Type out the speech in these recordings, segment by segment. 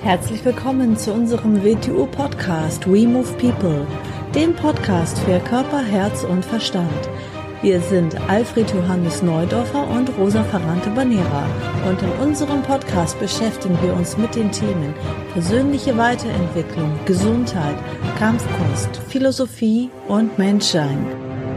Herzlich willkommen zu unserem WTU-Podcast We Move People, dem Podcast für Körper, Herz und Verstand. Wir sind Alfred Johannes Neudorfer und Rosa Ferrante-Banera und in unserem Podcast beschäftigen wir uns mit den Themen persönliche Weiterentwicklung, Gesundheit, Kampfkunst, Philosophie und Menschsein.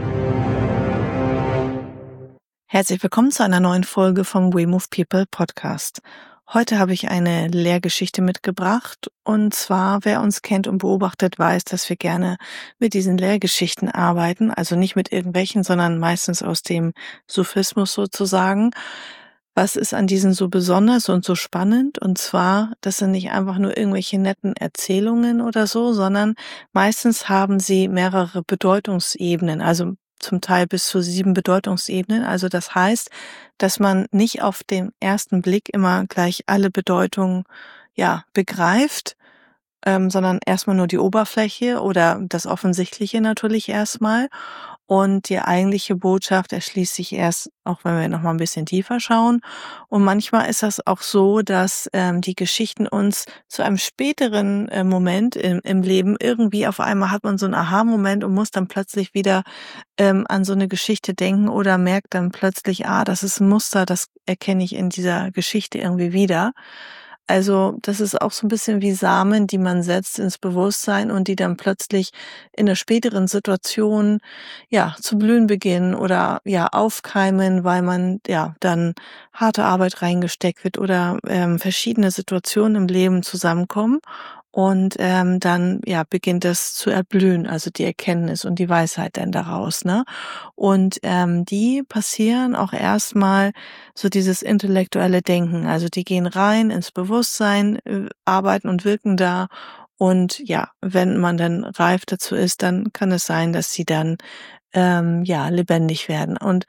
Herzlich willkommen zu einer neuen Folge vom We Move People Podcast. Heute habe ich eine Lehrgeschichte mitgebracht und zwar, wer uns kennt und beobachtet, weiß, dass wir gerne mit diesen Lehrgeschichten arbeiten, also nicht mit irgendwelchen, sondern meistens aus dem Sufismus sozusagen. Was ist an diesen so besonders und so spannend? Und zwar, das sind nicht einfach nur irgendwelche netten Erzählungen oder so, sondern meistens haben sie mehrere Bedeutungsebenen, also zum Teil bis zu 7 Bedeutungsebenen. Also das heißt, dass man nicht auf den ersten Blick immer gleich alle Bedeutungen begreift, sondern erstmal nur die Oberfläche oder das Offensichtliche natürlich erstmal. Und die eigentliche Botschaft erschließt sich erst, auch wenn wir nochmal ein bisschen tiefer schauen. Und manchmal ist das auch so, dass die Geschichten uns zu einem späteren Moment im Leben irgendwie auf einmal hat man so einen Aha-Moment und muss dann plötzlich wieder an so eine Geschichte denken oder merkt dann plötzlich, das ist ein Muster, das erkenne ich in dieser Geschichte irgendwie wieder. Also das ist auch so ein bisschen wie Samen, die man setzt ins Bewusstsein und die dann plötzlich in einer späteren Situation zu blühen beginnen oder aufkeimen, weil man dann harte Arbeit reingesteckt wird oder verschiedene Situationen im Leben zusammenkommen und dann beginnt das zu erblühen, also die Erkenntnis und die Weisheit dann daraus, ne? Und die passieren auch erstmal so dieses intellektuelle Denken, also die gehen rein ins Bewusstsein, arbeiten und wirken da. Und wenn man dann reif dazu ist, dann kann es sein, dass sie dann lebendig werden. Und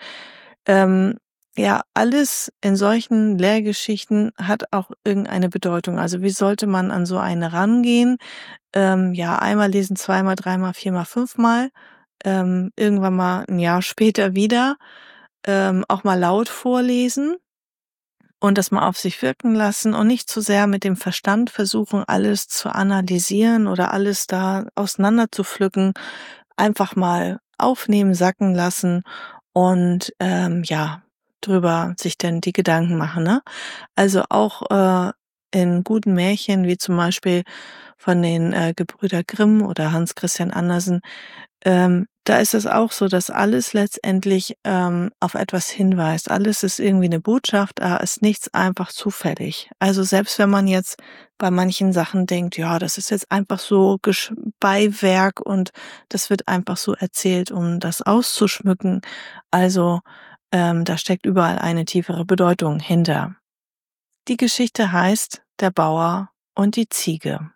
alles in solchen Lehrgeschichten hat auch irgendeine Bedeutung. Also wie sollte man an so eine rangehen? Einmal lesen, zweimal, dreimal, viermal, fünfmal, irgendwann mal ein Jahr später wieder, auch mal laut vorlesen und das mal auf sich wirken lassen und nicht zu sehr mit dem Verstand versuchen, alles zu analysieren oder alles da auseinander zu pflücken. Einfach mal aufnehmen, sacken lassen und drüber sich dann die Gedanken machen, ne? Also auch in guten Märchen, wie zum Beispiel von den Gebrüder Grimm oder Hans Christian Andersen, da ist es auch so, dass alles letztendlich auf etwas hinweist. Alles ist irgendwie eine Botschaft, da ist nichts einfach zufällig. Also selbst wenn man jetzt bei manchen Sachen denkt, ja, das ist jetzt einfach so Beiwerk und das wird einfach so erzählt, um das auszuschmücken. Also da steckt überall eine tiefere Bedeutung hinter. Die Geschichte heißt Der Bauer und die Ziege.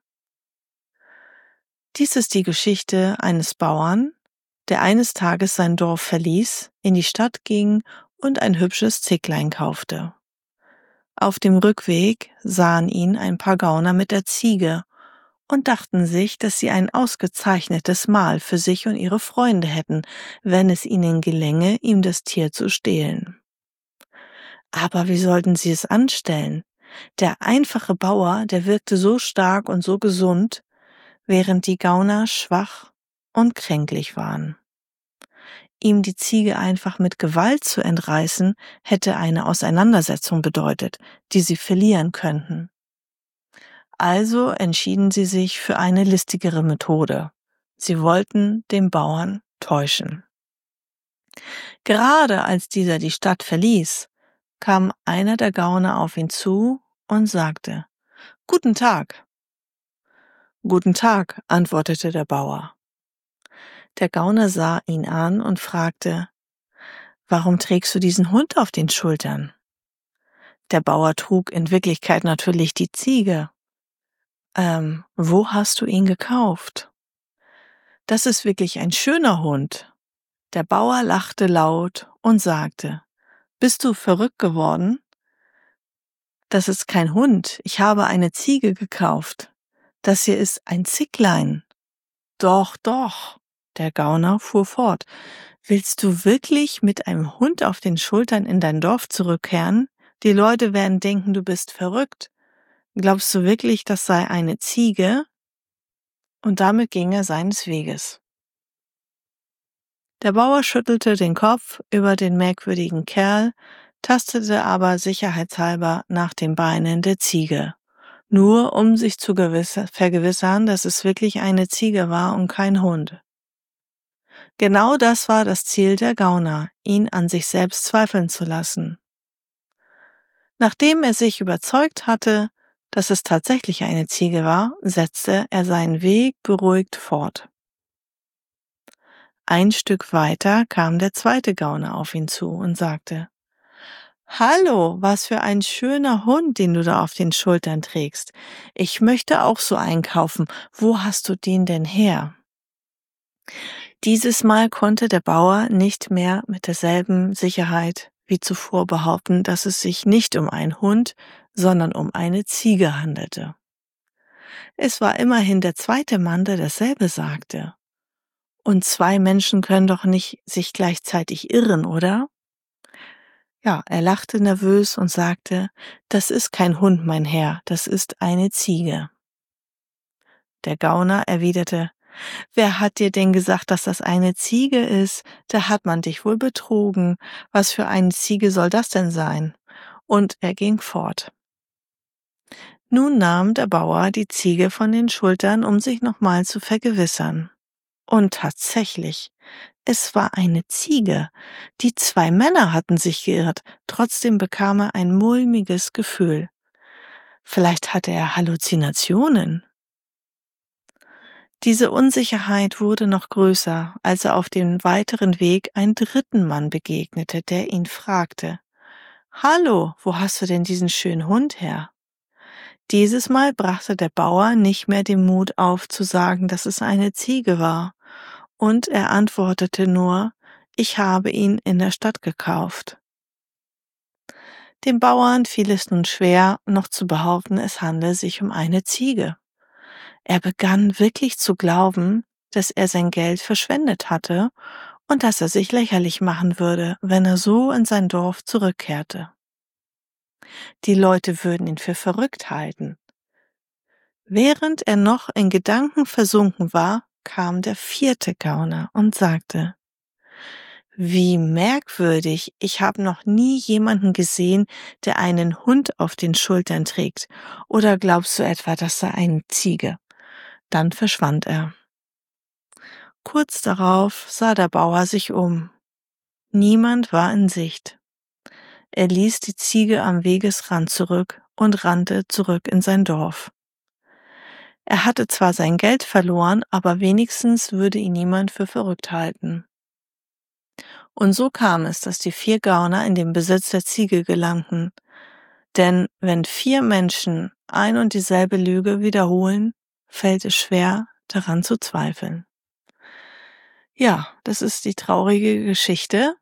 Dies ist die Geschichte eines Bauern, der eines Tages sein Dorf verließ, in die Stadt ging und ein hübsches Zicklein kaufte. Auf dem Rückweg sahen ihn ein paar Gauner mit der Ziege und dachten sich, dass sie ein ausgezeichnetes Mahl für sich und ihre Freunde hätten, wenn es ihnen gelänge, ihm das Tier zu stehlen. Aber wie sollten sie es anstellen? Der einfache Bauer, der wirkte so stark und so gesund, während die Gauner schwach und kränklich waren. Ihm die Ziege einfach mit Gewalt zu entreißen, hätte eine Auseinandersetzung bedeutet, die sie verlieren könnten. Also entschieden sie sich für eine listigere Methode. Sie wollten den Bauern täuschen. Gerade als dieser die Stadt verließ, kam einer der Gauner auf ihn zu und sagte: »Guten Tag.« »Guten Tag«, antwortete der Bauer. Der Gauner sah ihn an und fragte: »Warum trägst du diesen Hund auf den Schultern?« Der Bauer trug in Wirklichkeit natürlich die Ziege. »Wo hast du ihn gekauft?« »Das ist wirklich ein schöner Hund.« Der Bauer lachte laut und sagte: »Bist du verrückt geworden? Das ist kein Hund, ich habe eine Ziege gekauft. Das hier ist ein Zicklein.« »Doch, doch«, der Gauner fuhr fort. »Willst du wirklich mit einem Hund auf den Schultern in dein Dorf zurückkehren? Die Leute werden denken, du bist verrückt. Glaubst du wirklich, das sei eine Ziege?" Und damit ging er seines Weges. Der Bauer schüttelte den Kopf über den merkwürdigen Kerl, tastete aber sicherheitshalber nach den Beinen der Ziege, nur um sich zu vergewissern, dass es wirklich eine Ziege war und kein Hund. Genau das war das Ziel der Gauner, ihn an sich selbst zweifeln zu lassen. Nachdem er sich überzeugt hatte, dass es tatsächlich eine Ziege war, setzte er seinen Weg beruhigt fort. Ein Stück weiter kam der zweite Gauner auf ihn zu und sagte: »Hallo, was für ein schöner Hund, den du da auf den Schultern trägst. Ich möchte auch so einkaufen. Wo hast du den denn her?« Dieses Mal konnte der Bauer nicht mehr mit derselben Sicherheit wie zuvor behaupten, dass es sich nicht um einen Hund, sondern um eine Ziege handelte. Es war immerhin der zweite Mann, der dasselbe sagte. Und zwei Menschen können doch nicht sich gleichzeitig irren, oder? Ja, er lachte nervös und sagte: »Das ist kein Hund, mein Herr, das ist eine Ziege.« Der Gauner erwiderte: »Wer hat dir denn gesagt, dass das eine Ziege ist? Da hat man dich wohl betrogen. Was für eine Ziege soll das denn sein?« Und er ging fort. Nun nahm der Bauer die Ziege von den Schultern, um sich nochmal zu vergewissern. Und tatsächlich, es war eine Ziege. Die zwei Männer hatten sich geirrt, trotzdem bekam er ein mulmiges Gefühl. Vielleicht hatte er Halluzinationen. Diese Unsicherheit wurde noch größer, als er auf dem weiteren Weg einen dritten Mann begegnete, der ihn fragte: »Hallo, wo hast du denn diesen schönen Hund her?« Dieses Mal brachte der Bauer nicht mehr den Mut auf, zu sagen, dass es eine Ziege war, und er antwortete nur: »Ich habe ihn in der Stadt gekauft.« Dem Bauern fiel es nun schwer, noch zu behaupten, es handle sich um eine Ziege. Er begann wirklich zu glauben, dass er sein Geld verschwendet hatte und dass er sich lächerlich machen würde, wenn er so in sein Dorf zurückkehrte. Die Leute würden ihn für verrückt halten. Während er noch in Gedanken versunken war, kam der vierte Gauner und sagte: »Wie merkwürdig, ich habe noch nie jemanden gesehen, der einen Hund auf den Schultern trägt. Oder glaubst du etwa, das sei eine Ziege?« Dann verschwand er. Kurz darauf sah der Bauer sich um. Niemand war in Sicht. Er ließ die Ziege am Wegesrand zurück und rannte zurück in sein Dorf. Er hatte zwar sein Geld verloren, aber wenigstens würde ihn niemand für verrückt halten. Und so kam es, dass die 4 Gauner in den Besitz der Ziege gelangten. Denn wenn 4 Menschen ein und dieselbe Lüge wiederholen, fällt es schwer, daran zu zweifeln. Ja, das ist die traurige Geschichte,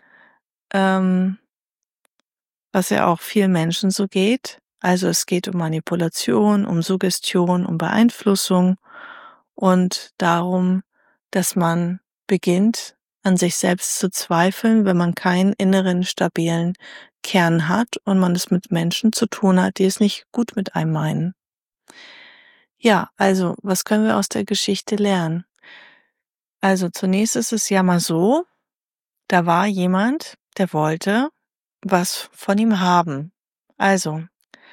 was ja auch vielen Menschen so geht. Also es geht um Manipulation, um Suggestion, um Beeinflussung und darum, dass man beginnt, an sich selbst zu zweifeln, wenn man keinen inneren, stabilen Kern hat und man es mit Menschen zu tun hat, die es nicht gut mit einem meinen. Ja, also, was können wir aus der Geschichte lernen? Also zunächst ist es ja mal so, da war jemand, der wollte was von ihm haben. Also,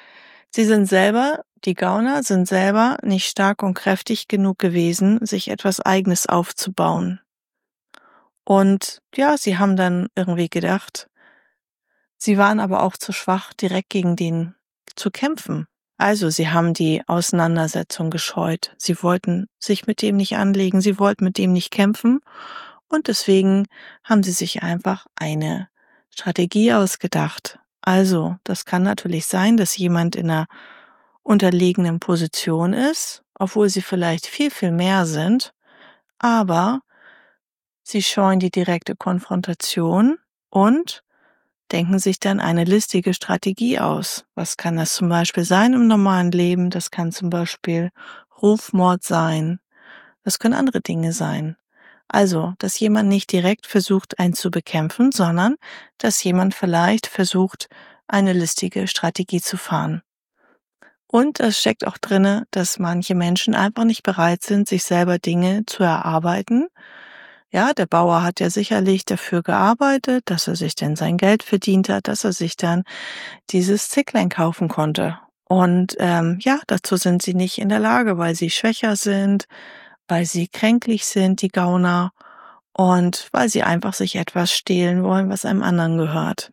die Gauner sind selber nicht stark und kräftig genug gewesen, sich etwas Eigenes aufzubauen. Und ja, sie haben dann irgendwie gedacht, sie waren aber auch zu schwach, direkt gegen den zu kämpfen. Also, sie haben die Auseinandersetzung gescheut. Sie wollten sich mit dem nicht anlegen, sie wollten mit dem nicht kämpfen. Und deswegen haben sie sich einfach eine Strategie ausgedacht. Also, das kann natürlich sein, dass jemand in einer unterlegenen Position ist, obwohl sie vielleicht viel, viel mehr sind, aber sie scheuen die direkte Konfrontation und denken sich dann eine listige Strategie aus. Was kann das zum Beispiel sein im normalen Leben? Das kann zum Beispiel Rufmord sein. Das können andere Dinge sein. Also, dass jemand nicht direkt versucht, einen zu bekämpfen, sondern dass jemand vielleicht versucht, eine listige Strategie zu fahren. Und es steckt auch drinne, dass manche Menschen einfach nicht bereit sind, sich selber Dinge zu erarbeiten. Ja, der Bauer hat ja sicherlich dafür gearbeitet, dass er sich denn sein Geld verdient hat, dass er sich dann dieses Zicklein kaufen konnte. Und ja, dazu sind sie nicht in der Lage, weil sie schwächer sind, weil sie kränklich sind, die Gauner, und weil sie einfach sich etwas stehlen wollen, was einem anderen gehört.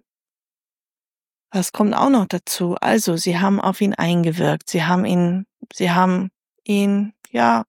Was kommt auch noch dazu? Also, sie haben auf ihn eingewirkt. Sie haben ihn, ja,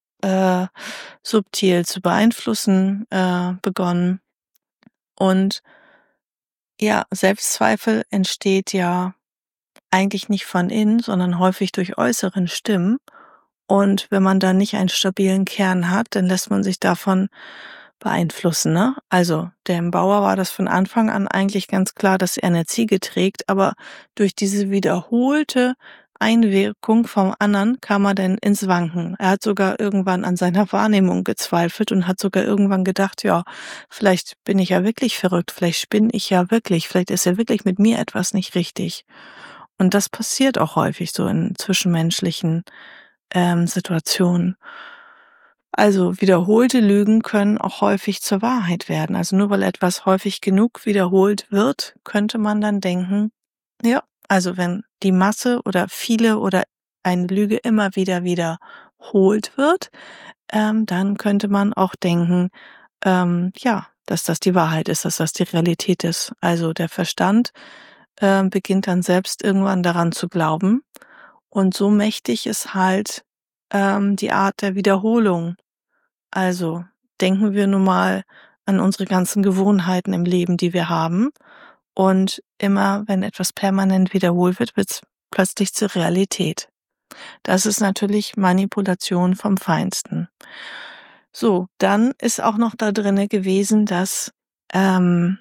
subtil zu beeinflussen, begonnen. Und ja, Selbstzweifel entsteht ja eigentlich nicht von innen, sondern häufig durch äußeren Stimmen. Und wenn man dann nicht einen stabilen Kern hat, dann lässt man sich davon beeinflussen, ne? Also, dem Bauer war das von Anfang an eigentlich ganz klar, dass er eine Ziege trägt, aber durch diese wiederholte Einwirkung vom anderen kam er dann ins Wanken. Er hat sogar irgendwann an seiner Wahrnehmung gezweifelt und hat sogar irgendwann gedacht: „Ja, vielleicht bin ich ja wirklich verrückt, vielleicht spinne ich ja wirklich, vielleicht ist ja wirklich mit mir etwas nicht richtig.“ Und das passiert auch häufig so in zwischenmenschlichen, Situationen. Also, wiederholte Lügen können auch häufig zur Wahrheit werden. Also, nur weil etwas häufig genug wiederholt wird, könnte man dann denken, ja, also wenn die Masse oder viele oder eine Lüge immer wieder wiederholt wird, dann könnte man auch denken, ja, dass das die Wahrheit ist, dass das die Realität ist. Also, der Verstand, beginnt dann selbst irgendwann daran zu glauben, und so mächtig ist halt, die Art der Wiederholung. Also, denken wir nun mal an unsere ganzen Gewohnheiten im Leben, die wir haben. Und immer, wenn etwas permanent wiederholt wird, wird's plötzlich zur Realität. Das ist natürlich Manipulation vom Feinsten. So, dann ist auch noch da drinne gewesen, dass, ähm,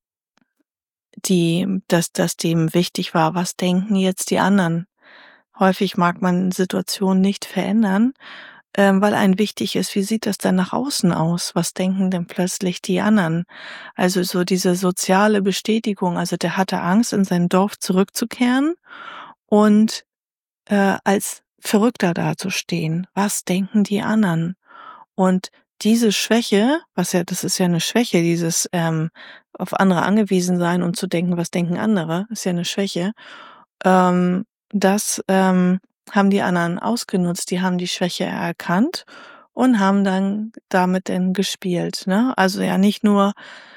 dass dem wichtig war, was denken jetzt die anderen? Häufig mag man Situationen nicht verändern, weil einem wichtig ist, wie sieht das denn nach außen aus? Was denken denn plötzlich die anderen? Also so diese soziale Bestätigung. Also der hatte Angst, in sein Dorf zurückzukehren und als Verrückter dazustehen. Was denken die anderen? Und diese Schwäche, das ist ja eine Schwäche, dieses auf andere angewiesen sein und zu denken, was denken andere, ist ja eine Schwäche. Das haben die anderen ausgenutzt. Die haben die Schwäche erkannt und haben dann damit denn gespielt, ne? Also, ja, nicht nur,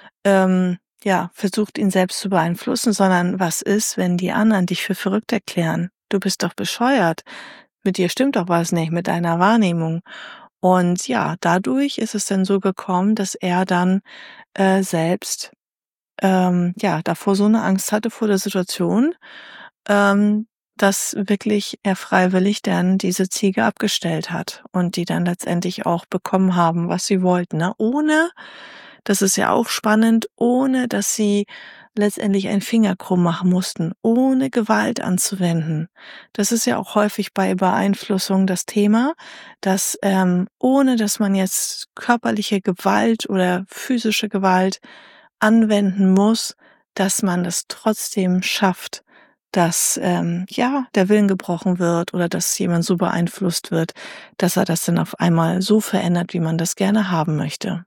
ja, versucht, ihn selbst zu beeinflussen, sondern was ist, wenn die anderen dich für verrückt erklären? Du bist doch bescheuert. Mit dir stimmt doch was nicht, mit deiner Wahrnehmung. Und ja, dadurch ist es dann so gekommen, dass er dann, selbst, ja, davor so eine Angst hatte vor der Situation, dass wirklich er freiwillig dann diese Ziege abgestellt hat und die dann letztendlich auch bekommen haben, was sie wollten, ne? Ohne, das ist ja auch spannend, ohne dass sie letztendlich einen Finger krumm machen mussten, ohne Gewalt anzuwenden. Das ist ja auch häufig bei Beeinflussung das Thema, dass, ohne dass man jetzt körperliche Gewalt oder physische Gewalt anwenden muss, dass man es trotzdem schafft, dass, ja, der Willen gebrochen wird oder dass jemand so beeinflusst wird, dass er das dann auf einmal so verändert, wie man das gerne haben möchte.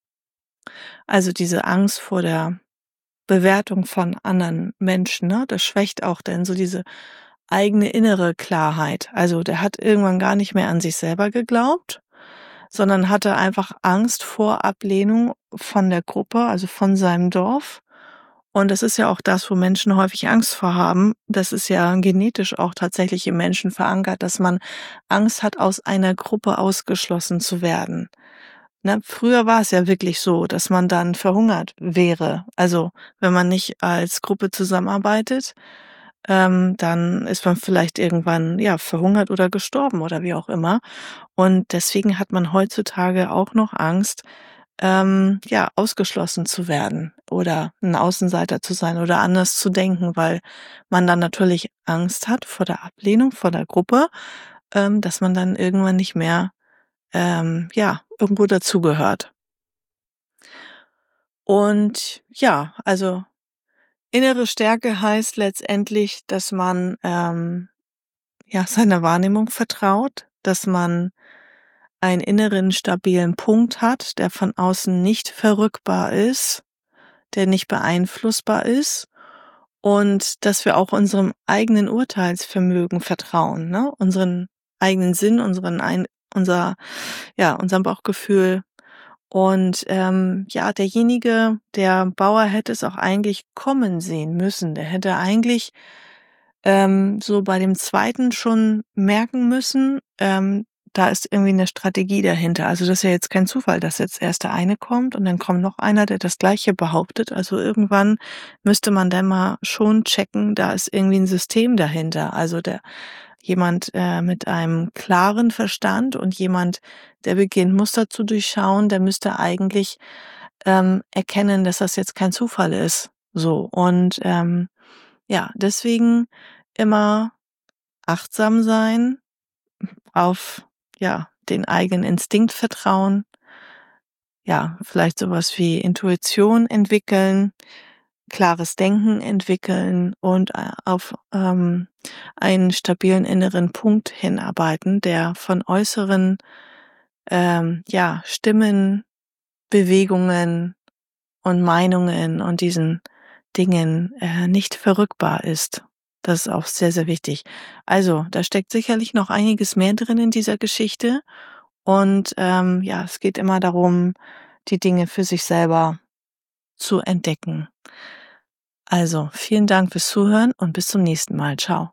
Also diese Angst vor der Bewertung von anderen Menschen, ne, das schwächt auch dann so diese eigene innere Klarheit. Also der hat irgendwann gar nicht mehr an sich selber geglaubt, sondern hatte einfach Angst vor Ablehnung von der Gruppe, also von seinem Dorf. Und das ist ja auch das, wo Menschen häufig Angst vor haben. Das ist ja genetisch auch tatsächlich im Menschen verankert, dass man Angst hat, aus einer Gruppe ausgeschlossen zu werden. Ne, früher war es ja wirklich so, dass man dann verhungert wäre. Also, wenn man nicht als Gruppe zusammenarbeitet, dann ist man vielleicht irgendwann, ja, verhungert oder gestorben oder wie auch immer. Und deswegen hat man heutzutage auch noch Angst, ja, ausgeschlossen zu werden oder ein Außenseiter zu sein oder anders zu denken, weil man dann natürlich Angst hat vor der Ablehnung, vor der Gruppe, dass man dann irgendwann nicht mehr, ja, irgendwo dazugehört. Und ja, also innere Stärke heißt letztendlich, dass man, seiner Wahrnehmung vertraut, dass man einen inneren stabilen Punkt hat, der von außen nicht verrückbar ist, der nicht beeinflussbar ist, und dass wir auch unserem eigenen Urteilsvermögen vertrauen, ne? Unseren eigenen Sinn, unserem Bauchgefühl. Und der Bauer hätte es auch eigentlich kommen sehen müssen. Der hätte eigentlich so bei dem zweiten schon merken müssen, da ist irgendwie eine Strategie dahinter. Also, das ist ja jetzt kein Zufall, dass jetzt erst der eine kommt und dann kommt noch einer, der das Gleiche behauptet. Also, irgendwann müsste man dann mal schon checken, da ist irgendwie ein System dahinter. Also, jemand mit einem klaren Verstand und jemand, der beginnt, Muster zu durchschauen, der müsste eigentlich erkennen, dass das jetzt kein Zufall ist. So, und deswegen immer achtsam sein, auf, den eigenen Instinkt vertrauen, vielleicht sowas wie Intuition entwickeln, klares Denken entwickeln und auf einen stabilen inneren Punkt hinarbeiten, der von äußeren Stimmen, Bewegungen und Meinungen und diesen Dingen nicht verrückbar ist. Das ist auch sehr, sehr wichtig. Also, da steckt sicherlich noch einiges mehr drin in dieser Geschichte. Und es geht immer darum, die Dinge für sich selber zu entdecken. Also, vielen Dank fürs Zuhören und bis zum nächsten Mal. Ciao.